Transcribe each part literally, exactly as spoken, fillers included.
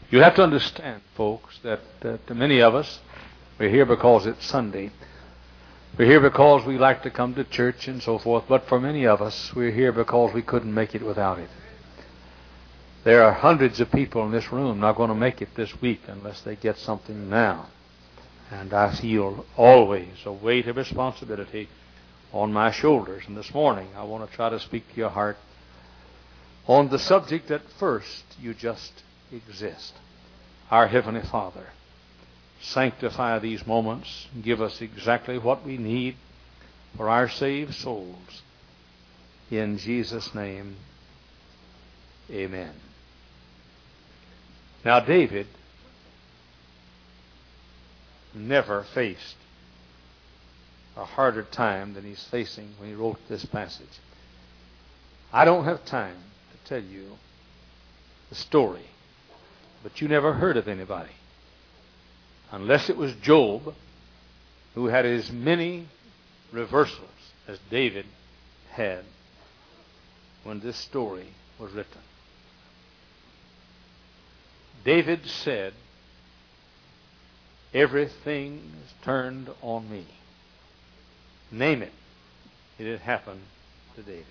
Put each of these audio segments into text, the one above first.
You have to understand, folks, that, that to many of us, we're here because it's Sunday. We're here because we like to come to church and so forth. But for many of us, we're here because we couldn't make it without it. There are hundreds of people in this room not going to make it this week unless they get something now. And I feel always a weight of responsibility on my shoulders. And this morning, I want to try to speak to your heart on the subject that first you just exist. Our Heavenly Father, sanctify these moments and give us exactly what we need for our saved souls. In Jesus' name, amen. Now, David never faced a harder time than he's facing when he wrote this passage. I don't have time to tell you the story, but you never heard of anybody, unless it was Job, who had as many reversals as David had when this story was written. David said, "Everything is turned on me." Name it. It had happened to David.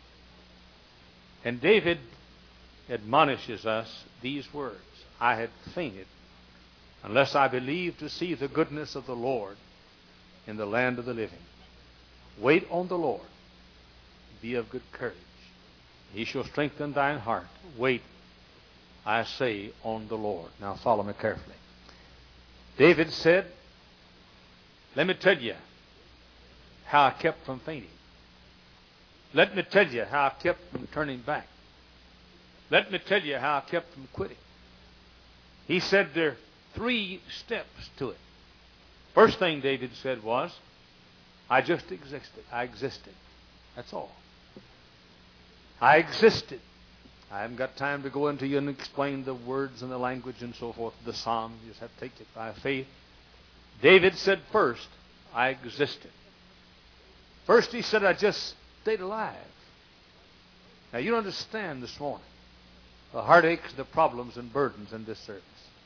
And David admonishes us these words: "I had fainted unless I believed to see the goodness of the Lord in the land of the living. Wait on the Lord. Be of good courage. He shall strengthen thine heart. Wait, I say, on the Lord." Now follow me carefully. David said, let me tell you how I kept from fainting. Let me tell you how I kept from turning back. Let me tell you how I kept from quitting. He said there are three steps to it. First thing David said was, I just existed. I existed. That's all. I existed. I haven't got time to go into you and explain the words and the language and so forth. The psalm, you just have to take it by faith. David said first, I existed. First he said, I just stayed alive. Now you don't understand this morning the heartaches, the problems and burdens in this service.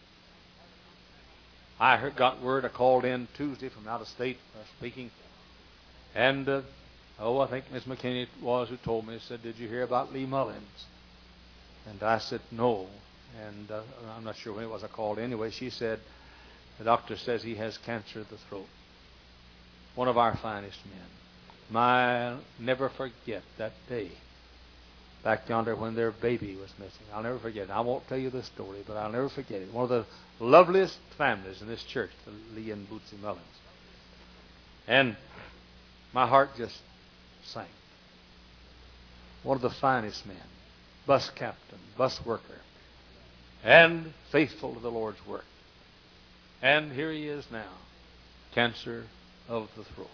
I heard, got word, I called in Tuesday from out of state uh, speaking. And, uh, oh, I think Miss McKinney it was who told me, said, did you hear about Lee Mullins? And I said, no. And uh, I'm not sure when it was I called. Anyway, she said, the doctor says he has cancer of the throat. One of our finest men. My, never forget that day back yonder when their baby was missing. I'll never forget it. I won't tell you the story, but I'll never forget it. One of the loveliest families in this church, the Lee and Bootsy Mullins. And my heart just sank. One of the finest men. Bus captain, bus worker, and faithful to the Lord's work. And here he is now, cancer of the throat.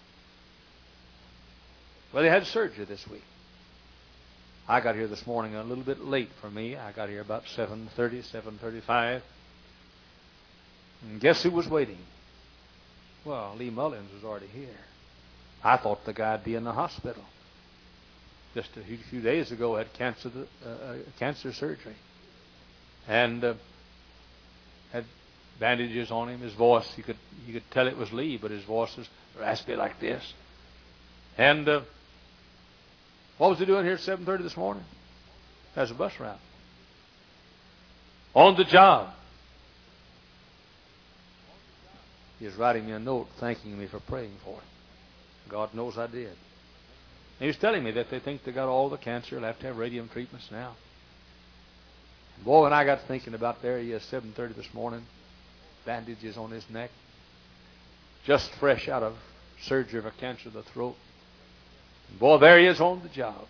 Well, he had surgery this week. I got here this morning a little bit late for me. I got here about seven thirty, seven thirty-five. And guess who was waiting? Well, Lee Mullins was already here. I thought the guy'd be in the hospital. Just a few days ago, had cancer, uh, cancer surgery, and uh, had bandages on him. His voice, you could you could tell it was Lee, but his voice was raspy like this. And uh, what was he doing here at seven thirty this morning? There's a bus route. On the job. He was writing me a note thanking me for praying for him. God knows I did. And he was telling me that they think they got all the cancer. They'll have to have radium treatments now. Boy, when I got thinking about there, he is seven thirty this morning, bandages on his neck, just fresh out of surgery of a cancer of the throat. And boy, there he is on the job.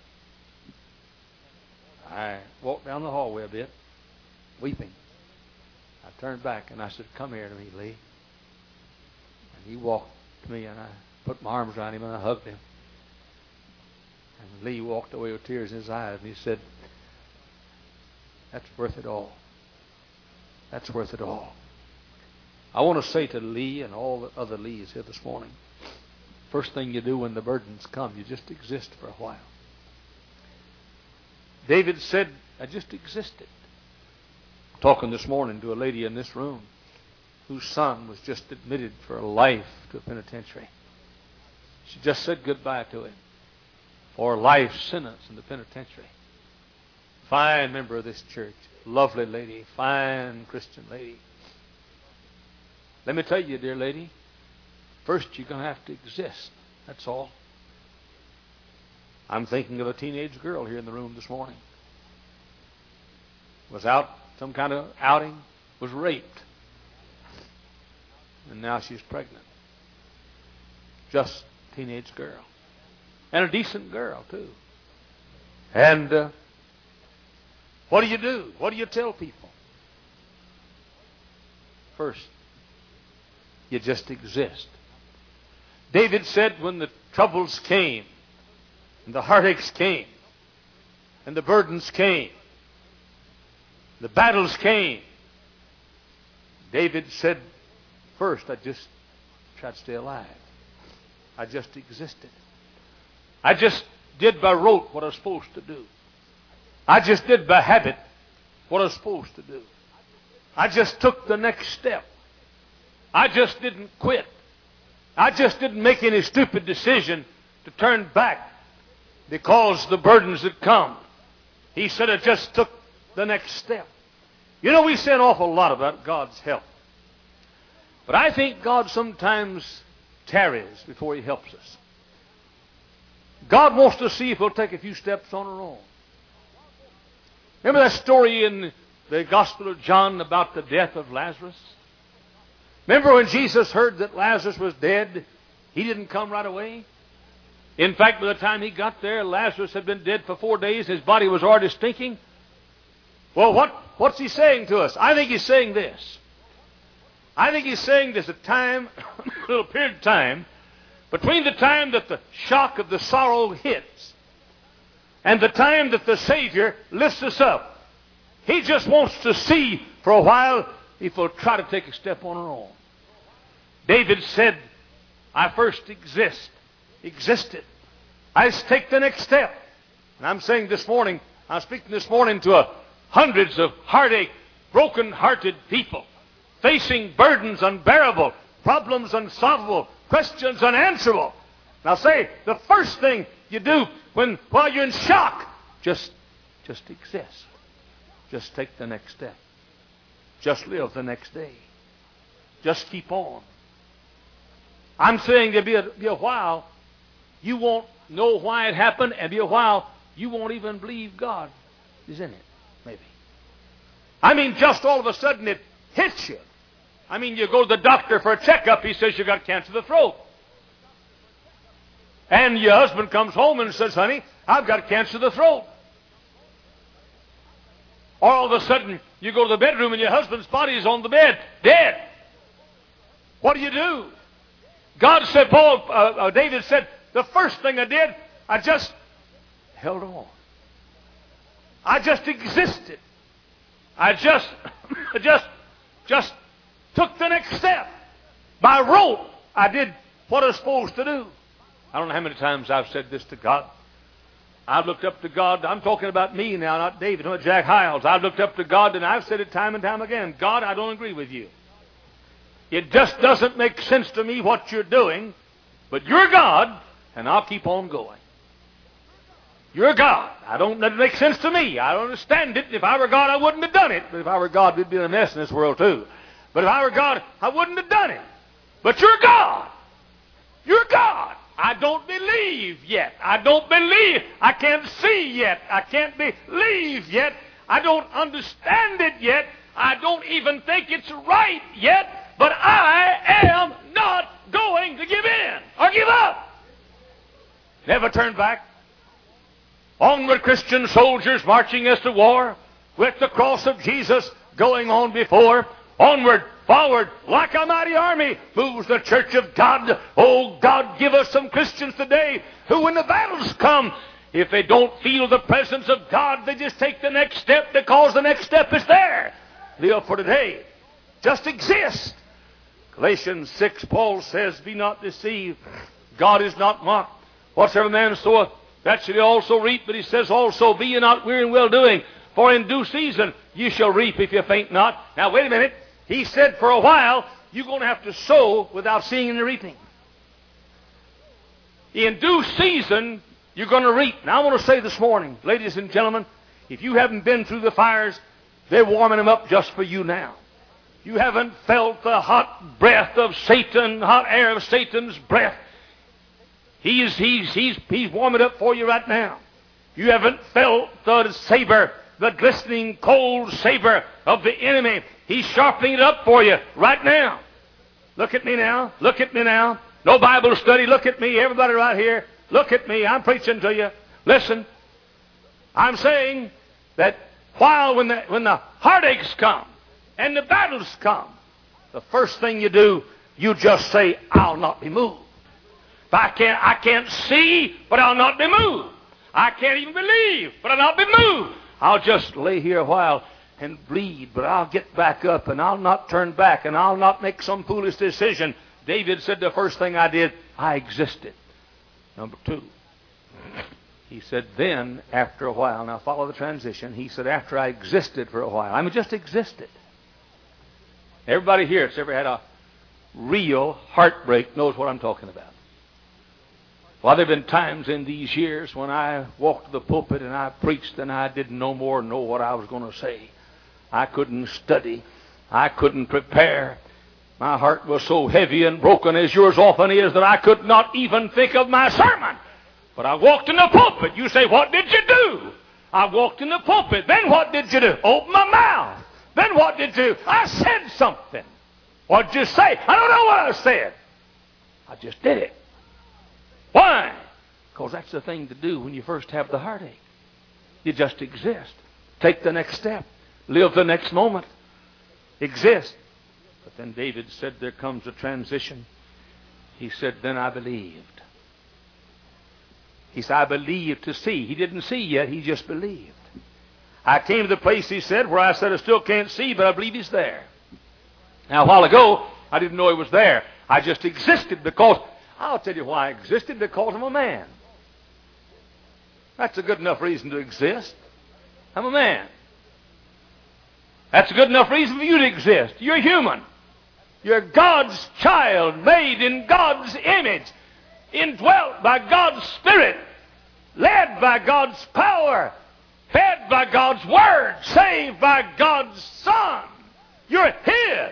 I walked down the hallway a bit, weeping. I turned back and I said, come here to me, Lee. And he walked to me and I put my arms around him and I hugged him. And Lee walked away with tears in his eyes and he said, that's worth it all. That's worth it all. I want to say to Lee and all the other Lees here this morning, first thing you do when the burdens come, you just exist for a while. David said, I just existed. talking this morning to a lady in this room whose son was just admitted for life to a penitentiary. She just said goodbye to him for life sentence in the penitentiary. Fine member of this church. Lovely lady. Fine Christian lady. Let me tell you, dear lady, first you're going to have to exist. That's all. I'm thinking of a teenage girl here in the room this morning. Was out some kind of outing, was raped. And now she's pregnant. Just a teenage girl. And a decent girl, too. And uh, what do you do? What do you tell people? First, you just exist. David said when the troubles came, and the heartaches came, and the burdens came, the battles came, David said, first, I just tried to stay alive. I just existed. I just did by rote what I was supposed to do. I just did by habit what I was supposed to do. I just took the next step. I just didn't quit. I just didn't make any stupid decision to turn back because the burdens had come. He said I just took the next step. You know, we say an awful lot about God's help. But I think God sometimes tarries before He helps us. God wants to see if we'll take a few steps on our own. Remember that story in the Gospel of John about the death of Lazarus? Remember when Jesus heard that Lazarus was dead, He didn't come right away? In fact, by the time He got there, Lazarus had been dead for four days. His body was already stinking. Well, what, what's He saying to us? I think He's saying this. I think He's saying there's a time, a little period of time, between the time that the shock of the sorrow hits and the time that the Savior lifts us up. He just wants to see for a while if we'll try to take a step on our own. David said, I first exist, existed. I just take the next step. And I'm saying this morning, I'm speaking this morning to a hundreds of heartache, broken-hearted people facing burdens unbearable, problems unsolvable, questions unanswerable. Now say, the first thing you do when while you're in shock, just, just exist. Just take the next step. Just live the next day. Just keep on. I'm saying there'll be a, be a while you won't know why it happened, and be a while you won't even believe God is in it, maybe. I mean, just all of a sudden it hits you. I mean, you go to the doctor for a checkup, he says you got cancer of the throat. And your husband comes home and says, honey, I've got cancer of the throat. Or all of a sudden, you go to the bedroom and your husband's body is on the bed, dead. What do you do? God said, Paul, uh, uh, David said, the first thing I did, I just held on. I just existed. I just, I just, just took the next step. By rote, I did what I was supposed to do. I don't know how many times I've said this to God. I've looked up to God. I'm talking about me now, not David, not Jack Hiles. I've looked up to God, and I've said it time and time again. God, I don't agree with you. It just doesn't make sense to me what you're doing, but you're God, and I'll keep on going. You're God. I don't, that makes sense to me. I don't understand it. If I were God, I wouldn't have done it. But if I were God, we'd be in a mess in this world too. But if I were God, I wouldn't have done it. But you're God. You're God. I don't believe yet. I don't believe. I can't see yet. I can't believe yet. I don't understand it yet. I don't even think it's right yet. But I am not going to give in or give up. Never turn back. Onward, Christian soldiers marching us to war, with the cross of Jesus going on before. Onward, forward, like a mighty army, moves the church of God. Oh, God, give us some Christians today who, when the battles come, if they don't feel the presence of God, they just take the next step because the next step is there. Live for today. Just exist. Galatians six, Paul says, be not deceived. God is not mocked. Whatsoever man soweth, that shall he also reap. But he says also, be ye not weary in well-doing. For in due season you shall reap if you faint not. Now wait a minute. He said for a while you're going to have to sow without seeing any reaping. In due season you're going to reap. Now I want to say this morning, ladies and gentlemen, if you haven't been through the fires, they're warming them up just for you now. You haven't felt the hot breath of Satan, hot air of Satan's breath. He's, he's, he's, he's warming it up for you right now. You haven't felt the saber, the glistening cold saber of the enemy. He's sharpening it up for you right now. Look at me now. Look at me now. No Bible study. Look at me. Everybody right here. Look at me. I'm preaching to you. Listen. I'm saying that while when the, when the heartaches come and the battles come, the first thing you do, you just say, I'll not be moved. If I can't, I can't see, but I'll not be moved. I can't even believe, but I'll not be moved. I'll just lay here a while and bleed, but I'll get back up and I'll not turn back and I'll not make some foolish decision. David said the first thing I did, I existed. Number two, he said then, after a while, now follow the transition, he said after I existed for a while, I mean just existed. Everybody here that's ever had a real heartbreak knows what I'm talking about. Well, there have been times in these years when I walked the pulpit and I preached and I didn't no more know what I was going to say. I couldn't study. I couldn't prepare. My heart was so heavy and broken as yours often is that I could not even think of my sermon. But I walked in the pulpit. You say, what did you do? I walked in the pulpit. Then what did you do? Open my mouth. Then what did you do? I said something. What did you say? I don't know what I said. I just did it. Why? Because that's the thing to do when you first have the heartache. You just exist. Take the next step. Live the next moment. Exist. But then David said there comes a transition. He said, then I believed. He said, I believed to see. He didn't see yet. He just believed. I came to the place, he said, where I said I still can't see, but I believe he's there. Now, a while ago, I didn't know he was there. I just existed because, I'll tell you why I existed, because I'm a man. That's a good enough reason to exist. I'm a man. That's a good enough reason for you to exist. You're human. You're God's child, made in God's image, indwelt by God's Spirit, led by God's power, fed by God's Word, saved by God's Son. You're His.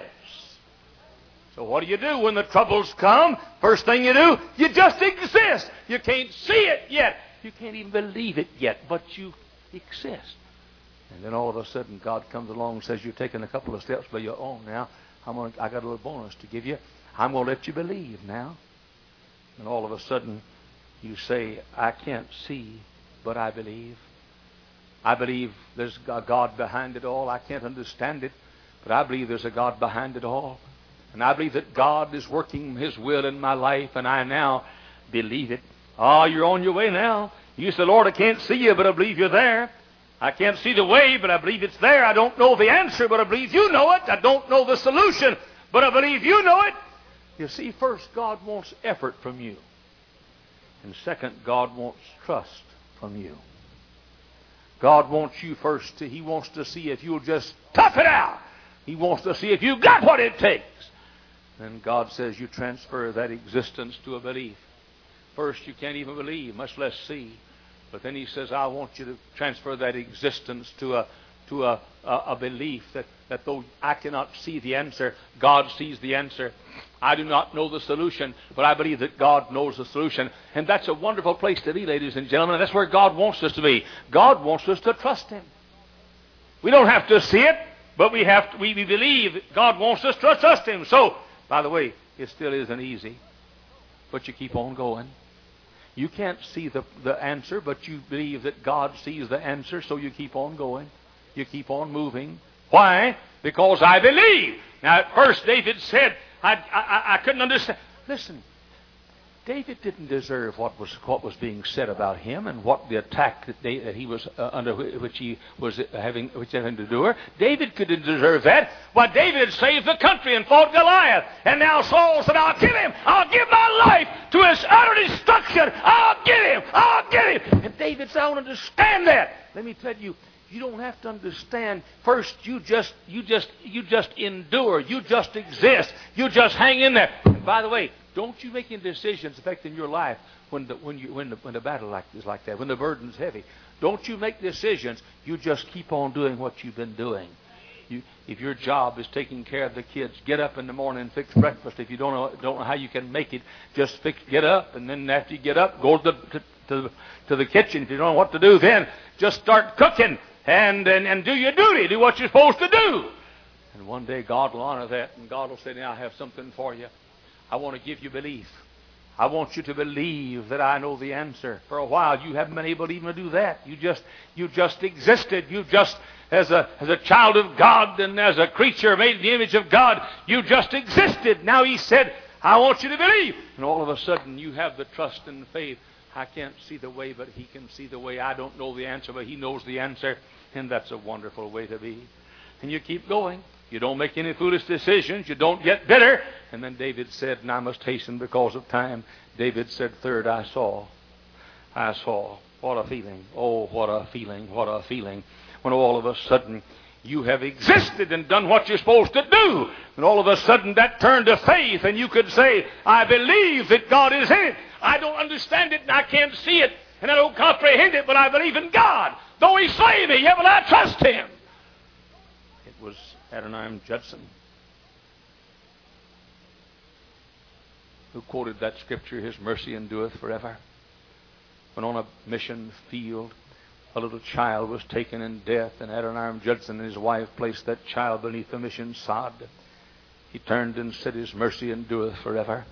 So what do you do when the troubles come? First thing you do, you just exist. You can't see it yet. You can't even believe it yet, but you exist. And then all of a sudden God comes along and says, you're taking a couple of steps by your own now. I'm gonna, I got a little bonus to give you. I'm going to let you believe now. And all of a sudden you say, I can't see, but I believe. I believe there's a God behind it all. I can't understand it, but I believe there's a God behind it all. And I believe that God is working His will in my life, and I now believe it. Oh, you're on your way now. You say, Lord, I can't see you, but I believe you're there. I can't see the way, but I believe it's there. I don't know the answer, but I believe you know it. I don't know the solution, but I believe you know it. You see, first, God wants effort from you. And second, God wants trust from you. God wants you first to, He wants to see if you'll just tough it out. He wants to see if you've got what it takes. Then God says you transfer that existence to a belief. First, you can't even believe, much less see. But then He says, I want you to transfer that existence to a to a, a, a belief that, that though I cannot see the answer, God sees the answer. I do not know the solution, but I believe that God knows the solution. And that's a wonderful place to be, ladies and gentlemen. And that's where God wants us to be. God wants us to trust Him. We don't have to see it, but we have to, we, we believe that God wants us to trust Him. So, by the way, it still isn't easy, but you keep on going. You can't see the, the answer, but you believe that God sees the answer, so you keep on going. You keep on moving. Why? Because I believe. Now, at first, David said, I, I, I couldn't understand. Listen, David didn't deserve what was what was being said about him and what the attack that, they, that he was uh, under which he was having which he had to endure. David couldn't deserve that. Why, David had saved the country and fought Goliath, and now Saul said, "I'll kill him. I'll give my life to his utter destruction. I'll get him. I'll get him." And Daid said, "I don't understand that." Let me tell you, You don't have to understand. First, you just, you just, you just endure. You just exist. You just hang in there. And by the way, don't you make any decisions affecting your life when the when you when the when the battle like is like that, when the burden's heavy. Don't you make decisions. You just keep on doing what you've been doing. You, if your job is taking care of the kids, get up in the morning and fix breakfast. If you don't know don't know how you can make it, just fix get up, and then after you get up, go to the to, to, to the kitchen. If you don't know what to do, then just start cooking and, and and do your duty. Do what you're supposed to do. And one day God will honor that, and God will say, "Now I have something for you. I want to give you belief. I want you to believe that I know the answer." For a while, you haven't been able to even do that. You just you just existed. You just As a, as a child of God and as a creature made in the image of God, you just existed. Now He said, "I want you to believe." And all of a sudden, you have the trust and the faith. I can't see the way, but He can see the way. I don't know the answer, but He knows the answer. And that's a wonderful way to be. And you keep going. You don't make any foolish decisions. You don't get bitter. And then David said, and I must hasten because of time, David said, third, I saw. I saw. What a feeling. Oh, what a feeling. What a feeling. When all of a sudden you have existed and done what you're supposed to do. And all of a sudden that turned to faith, and you could say, I believe that God is in it. I don't understand it and I can't see it and I don't comprehend it, but I believe in God. Though He slay me, yet will I trust Him. It was Adoniram Judson who quoted that scripture, His mercy endureth forever. When on a mission field, a little child was taken in death, and Adoniram Judson and his wife placed that child beneath the mission sod. He turned and said, His mercy endureth forever.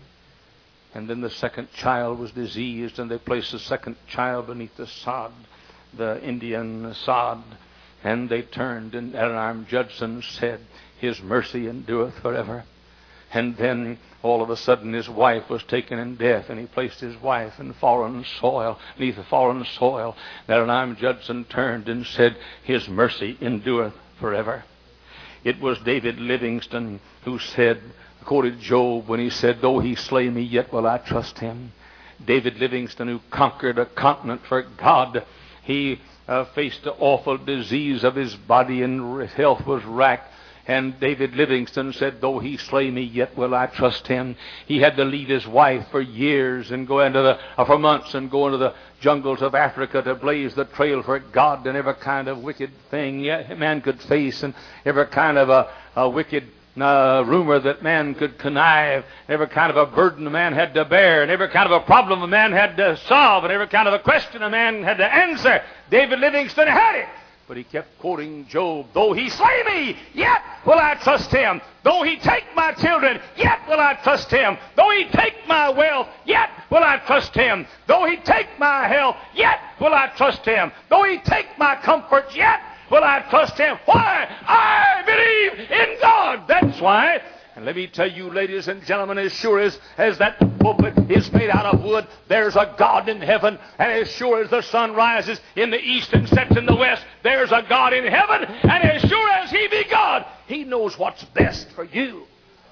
And then the second child was diseased, and they placed the second child beneath the sod, the Indian sod. And they turned, and Adoniram Judson said, His mercy endureth forever. And then all of a sudden his wife was taken in death, and he placed his wife in foreign soil, beneath the foreign soil. Adoniram Judson turned and said, His mercy endureth forever. It was David Livingstone who said, quoted Job when he said, Though He slay me, yet will I trust Him. David Livingstone, who conquered a continent for God, he uh, faced the awful disease of his body, and his health was racked. And David Livingstone said, Though He slay me, yet will I trust Him. He had to leave his wife for years and go into the, uh, for months and go into the jungles of Africa to blaze the trail for God, and every kind of wicked thing yeah, man could face, and every kind of a, a wicked uh, rumor that man could connive, every kind of a burden a man had to bear, and every kind of a problem a man had to solve, and every kind of a question a man had to answer. David Livingstone had it. But he kept quoting Job, Though He slay me, yet will I trust Him. Though He take my children, yet will I trust Him. Though He take my wealth, yet will I trust Him. Though He take my health, yet will I trust Him. Though He take my comforts, yet will I trust Him. Why? I believe in God. That's why. And let me tell you, ladies and gentlemen, as sure as, as that pulpit is made out of wood, there's a God in heaven. And as sure as the sun rises in the east and sets in the west, there's a God in heaven. And as sure as He be God, He knows what's best for you.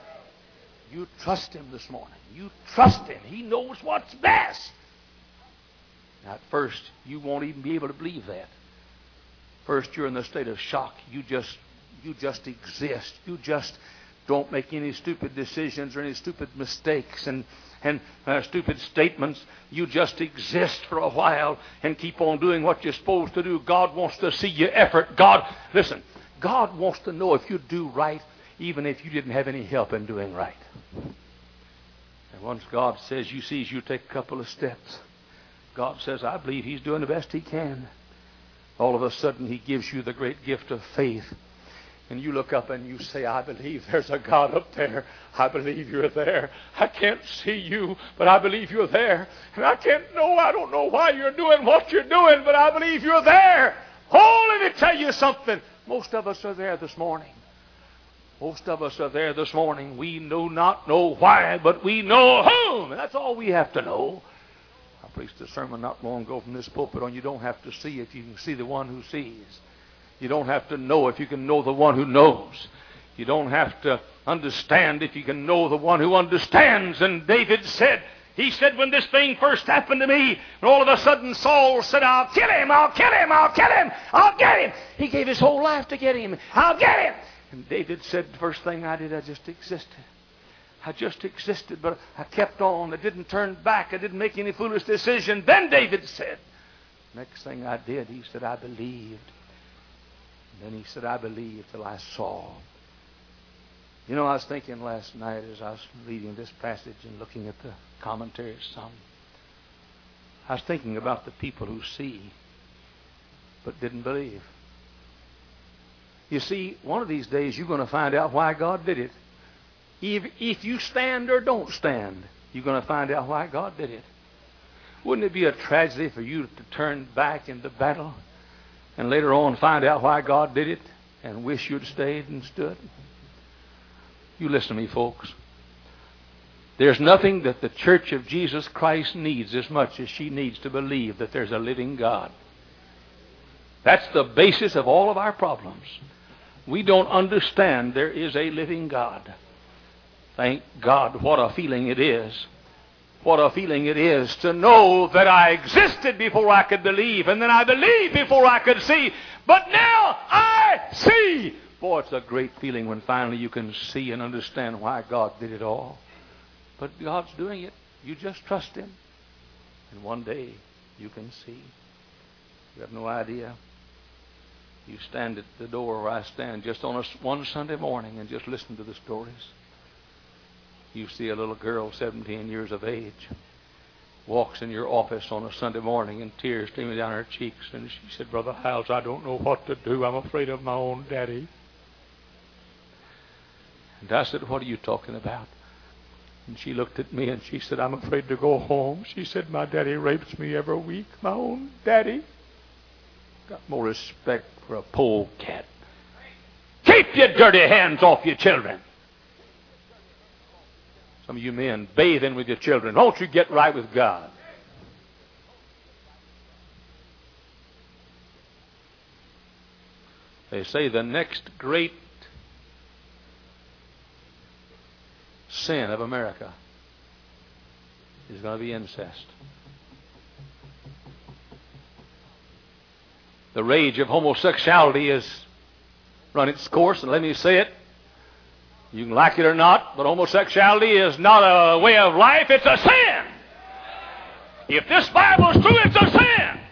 You trust Him this morning. You trust Him. He knows what's best. Now, at first, you won't even be able to believe that. First, you're in the state of shock. You just, you just exist. You just don't make any stupid decisions or any stupid mistakes and, and uh, stupid statements. You just exist for a while and keep on doing what you're supposed to do. God wants to see your effort. God, listen, God wants to know if you do right, even if you didn't have any help in doing right. And once God says, you sees you take a couple of steps, God says, I believe He's doing the best He can. All of a sudden, He gives you the great gift of faith. And you look up and you say, I believe there's a God up there. I believe You're there. I can't see You, but I believe You're there. And I can't know, I don't know why You're doing what You're doing, but I believe You're there. Oh, let me tell you something. Most of us are there this morning. Most of us are there this morning. We do not know why, but we know whom. And that's all we have to know. I preached a sermon not long ago from this pulpit on you don't have to see if you can see the one who sees. You don't have to know if you can know the one who knows. You don't have to understand if you can know the one who understands. And David said, He said, when this thing first happened to me, and all of a sudden Saul said, I'll kill him, I'll kill him, I'll kill him, I'll get him. He gave his whole life to get him. I'll get him. And David said, the first thing I did, I just existed. I just existed, but I kept on. I didn't turn back. I didn't make any foolish decision. Then David said, next thing I did, he said, I believed. And then he said, I believed till I saw. You know, I was thinking last night as I was reading this passage and looking at the commentaries some. I was thinking about the people who see but didn't believe. You see, one of these days you're going to find out why God did it. If, if you stand or don't stand, you're going to find out why God did it. Wouldn't it be a tragedy for you to turn back into battle and later on find out why God did it and wish you'd stayed and stood? You listen to me, folks. There's nothing that the Church of Jesus Christ needs as much as she needs to believe that there's a living God. That's the basis of all of our problems. We don't understand there is a living God. Thank God, what a feeling it is. What a feeling it is to know that I existed before I could believe, and then I believed before I could see, but now I see. Boy, it's a great feeling when finally you can see and understand why God did it all. But God's doing it. You just trust Him. And one day you can see. You have no idea. You stand at the door where I stand just on a, one Sunday morning and just listen to the stories. You see a little girl, seventeen years of age, walks in your office on a Sunday morning and tears streaming down her cheeks. And she said, Brother Howes, I don't know what to do. I'm afraid of my own daddy. And I said, what are you talking about? And she looked at me and she said, I'm afraid to go home. She said, my daddy rapes me every week. My own daddy. Got more respect for a polecat. Keep your dirty hands off your children. Some of you men bathing with your children. Won't you get right with God? They say the next great sin of America is going to be incest. The rage of homosexuality has run its course, and let me say it, you can like it or not, but homosexuality is not a way of life, it's a sin. If this Bible is true, it's a sin.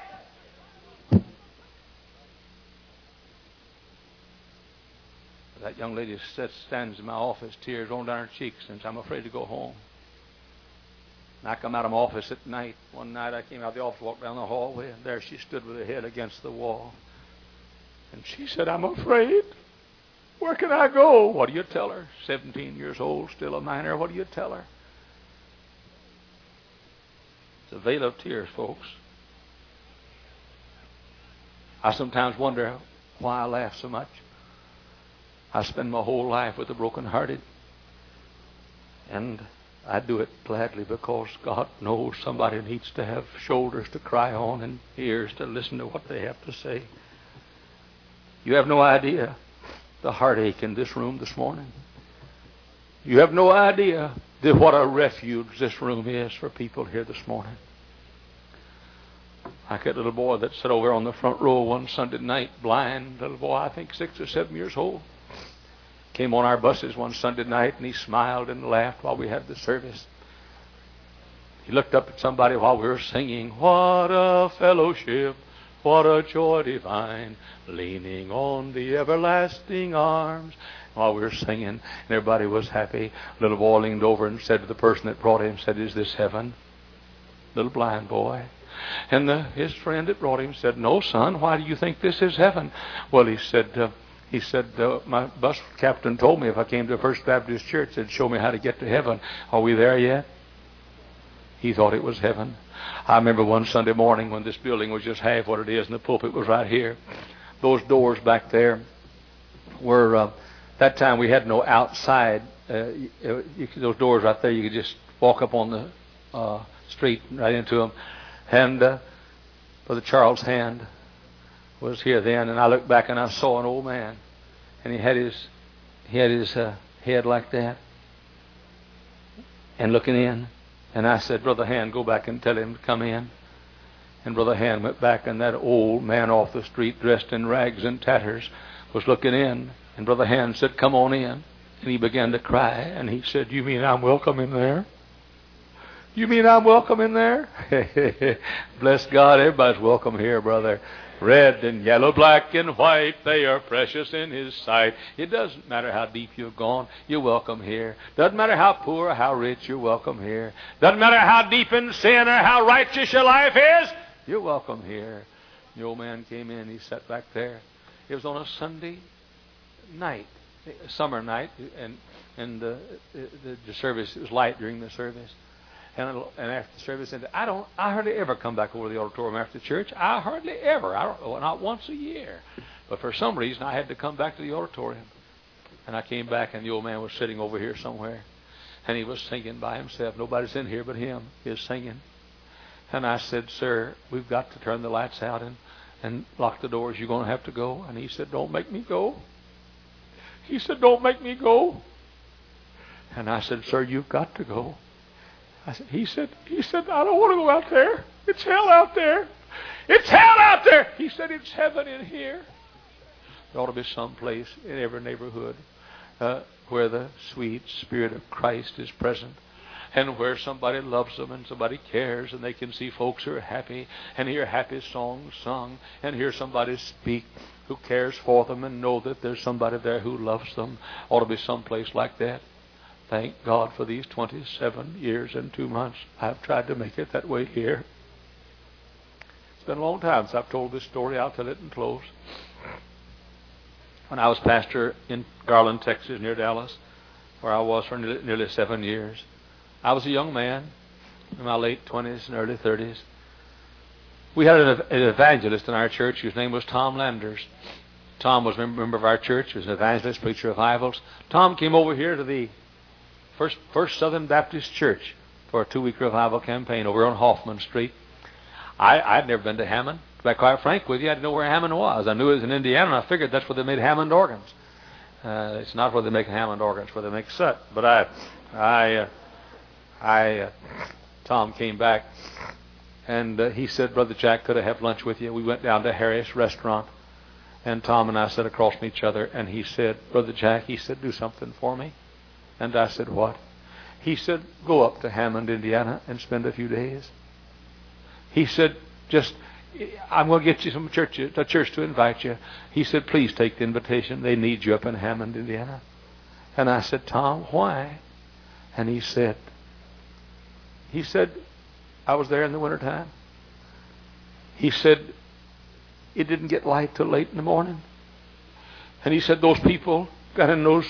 That young lady sits, stands in my office, tears rolling down her cheeks, and says, I'm afraid to go home. And I come out of my office at night. One night I came out of the office, walked down the hallway, and there she stood with her head against the wall. And she said, I'm afraid. Where can I go? What do you tell her? seventeen years old, still a minor. What do you tell her? It's a veil of tears, folks. I sometimes wonder why I laugh so much. I spend my whole life with the brokenhearted. And I do it gladly because God knows somebody needs to have shoulders to cry on and ears to listen to what they have to say. You have no idea the heartache in this room this morning. You have no idea that what a refuge this room is for people here this morning. Like that little boy that sat over on the front row one Sunday night, blind little boy, I think six or seven years old. Came on our buses one Sunday night and he smiled and laughed while we had the service. He looked up at somebody while we were singing, what a fellowship, what a joy divine, leaning on the everlasting arms. While we were singing and everybody was happy, little boy leaned over and said to the person that brought him, said, is this heaven? Little blind boy. And the, his friend that brought him said, no, son, why do you think this is heaven? Well, he said, uh, He said, uh, my bus captain told me if I came to First Baptist Church, they'd show me how to get to heaven. Are we there yet? He thought it was heaven. I remember one Sunday morning when this building was just half what it is and the pulpit was right here. Those doors back there were, uh, that time we had no outside. Uh, you could, those doors right there, you could just walk up on the uh, street right into them. And uh, Brother Charles Hand was here then, and I looked back and I saw an old man, and he had his he had his uh, head like that, and looking in, And I said, Brother Hand, go back and tell him to come in. And Brother Hand went back, and that old man off the street dressed in rags and tatters was looking in. And Brother Hand said, come on in. And he began to cry. And he said, you mean I'm welcome in there? You mean I'm welcome in there? Bless God, everybody's welcome here, brother. Red and yellow, black and white, they are precious in His sight. It doesn't matter how deep you've gone, you're welcome here. Doesn't matter how poor or how rich, you're welcome here. Doesn't matter how deep in sin or how righteous your life is, you're welcome here. The old man came in, he sat back there. It was on a Sunday night, a summer night, and and the, the, the service, it was light during the service. And, and after the service, and I don't, I hardly ever come back over to the auditorium after church. I hardly ever. I don't, well, not once a year. But for some reason, I had to come back to the auditorium. And I came back, and the old man was sitting over here somewhere, and he was singing by himself. Nobody's in here but him. He was singing. And I said, sir, we've got to turn the lights out and and lock the doors. You're going to have to go. And he said, don't make me go. He said, don't make me go. And I said, sir, you've got to go. I said, he said, he said, I don't want to go out there. It's hell out there. It's hell out there. He said, it's heaven in here. There ought to be some place in every neighborhood uh, where the sweet Spirit of Christ is present, and where somebody loves them and somebody cares, and they can see folks who are happy and hear happy songs sung and hear somebody speak who cares for them and know that there's somebody there who loves them. Ought to be some place like that. Thank God for these twenty-seven years and two months. I've tried to make it that way here. It's been a long time since I've told this story. I'll tell it in close. When I was pastor in Garland, Texas, near Dallas, where I was for nearly, nearly seven years, I was a young man in my late twenties and early thirties. We had an, an evangelist in our church whose name was Tom Landers. Tom was a member of our church. He was an evangelist, preacher of revivals. Tom came over here to the First, First Southern Baptist Church for a two-week revival campaign over on Hoffman Street. I, I'd never been to Hammond. To be quite frank with you, I didn't know where Hammond was. I knew it was in Indiana, and I figured that's where they made Hammond organs. Uh, it's not where they make Hammond organs, where they make soot. But I, I, uh, I, uh, Tom came back, and uh, he said, Brother Jack, could I have lunch with you? We went down to Harris Restaurant, and Tom and I sat across from each other, and he said, Brother Jack, he said, do something for me. And I said, what? He said, go up to Hammond, Indiana, and spend a few days. He said, just, I'm going to get you some church, a church to invite you. He said, please take the invitation. They need you up in Hammond, Indiana. And I said, Tom, why? And he said, he said, I was there in the wintertime. He said, it didn't get light till late in the morning. And he said, those people got in those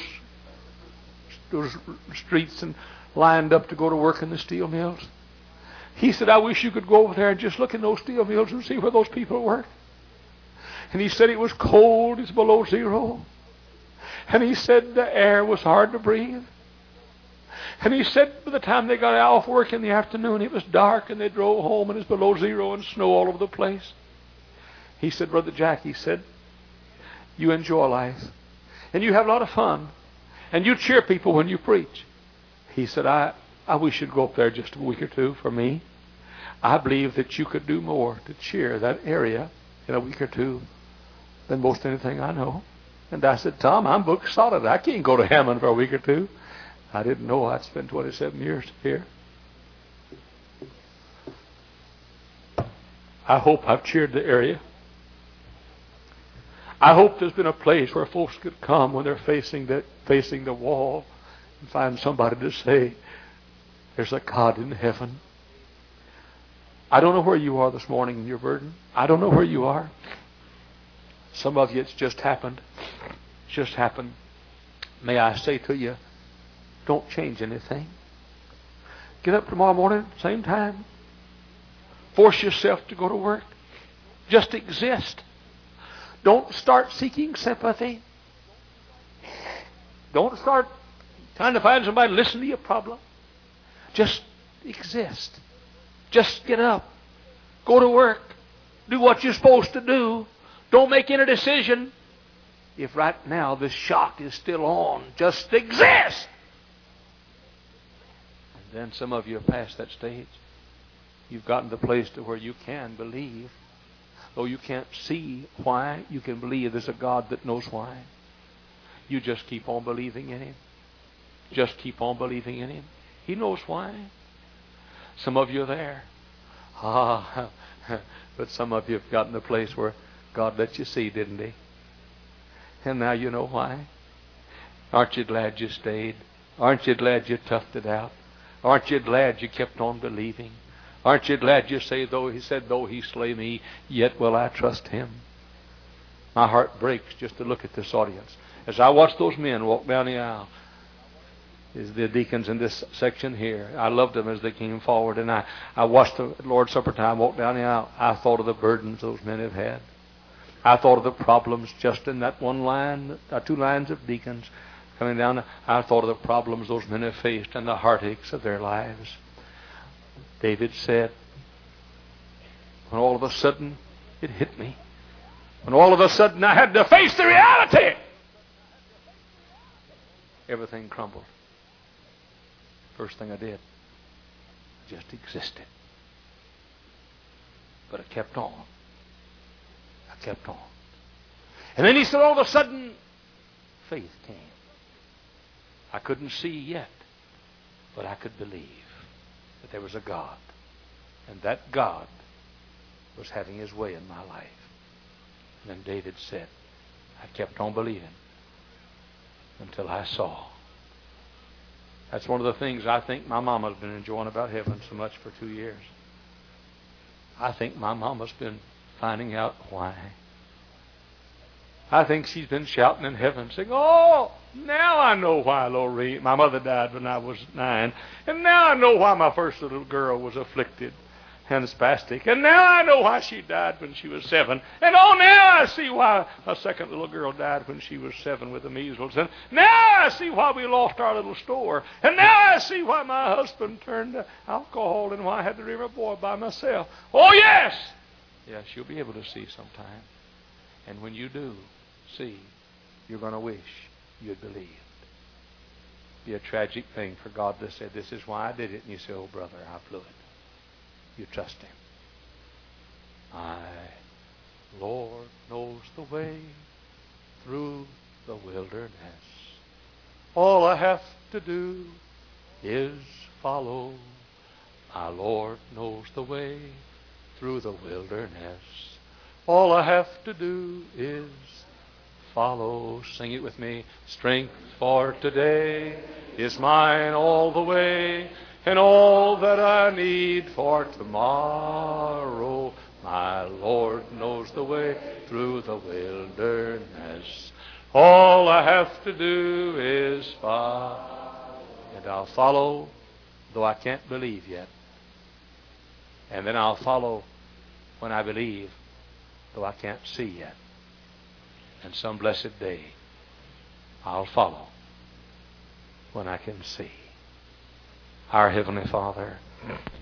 those streets and lined up to go to work in the steel mills. He said, I wish you could go over there and just look in those steel mills and see where those people work. And he said it was cold, it's below zero. And he said the air was hard to breathe. And he said by the time they got off work in the afternoon, it was dark, and they drove home and it's below zero and snow all over the place. He said, Brother Jack, he said, you enjoy life and you have a lot of fun. And you cheer people when you preach. He said, I, I wish you'd go up there just a week or two for me. I believe that you could do more to cheer that area in a week or two than most anything I know. And I said, Tom, I'm booked solid. I can't go to Hammond for a week or two. I didn't know I'd spend twenty-seven years here. I hope I've cheered the area. I hope there's been a place where folks could come when they're facing the, facing the wall and find somebody to say, there's a God in heaven. I don't know where you are this morning in your burden. I don't know where you are. Some of you, it's just happened. It's just happened. May I say to you, don't change anything. Get up tomorrow morning, same time. Force yourself to go to work. Just exist. Don't start seeking sympathy. Don't start trying to find somebody to listen to your problem. Just exist. Just get up. Go to work. Do what you're supposed to do. Don't make any decision. If right now the shock is still on, just exist. And Then some of you have passed that stage. You've gotten to the place to where you can believe. Though you can't see why, you can believe there's a God that knows why. You just keep on believing in Him. Just keep on believing in Him. He knows why. Some of you are there. Ah, but some of you have gotten to a place where God let you see, didn't He? And now you know why. Aren't you glad you stayed? Aren't you glad you toughed it out? Aren't you glad you kept on believing? Aren't you glad you say, though He said, though He slay me, yet will I trust Him? My heart breaks just to look at this audience. As I watch those men walk down the aisle, is the deacons in this section here. I loved them as they came forward, and I, I watched the Lord's Supper time walk down the aisle. I thought of the burdens those men have had. I thought of the problems just in that one line, uh, two lines of deacons coming down. I thought of the problems those men have faced and the heartaches of their lives. David said, when all of a sudden it hit me, when all of a sudden I had to face the reality, everything crumbled. First thing I did, just existed. But I kept on. I kept on. And then he said, all of a sudden, faith came. I couldn't see yet, but I could believe that there was a God. And that God was having His way in my life. And then David said, I kept on believing until I saw. That's one of the things I think my mama's been enjoying about heaven so much for two years. I think my mama's been finding out why. I think she's been shouting in heaven, saying, oh, now I know why Lorraine, my mother died when I was nine, and now I know why my first little girl was afflicted and spastic, and now I know why she died when she was seven, and oh, now I see why my second little girl died when she was seven with the measles, and now I see why we lost our little store, and now I see why my husband turned to alcohol and why I had to rear a boy by myself. Oh, yes! Yes, you'll be able to see sometime. And when you do see, you're going to wish you'd believed. Be a tragic thing for God to say, this is why I did it. And you say, oh, brother, I blew it. You trust Him. My Lord knows the way through the wilderness. All I have to do is follow. My Lord knows the way through the wilderness. All I have to do is follow. Sing it with me. Strength for today is mine all the way, and all that I need for tomorrow. My Lord knows the way through the wilderness. All I have to do is follow. And I'll follow, though I can't believe yet. And then I'll follow when I believe, though I can't see yet. And some blessed day, I'll follow when I can see. Our Heavenly Father,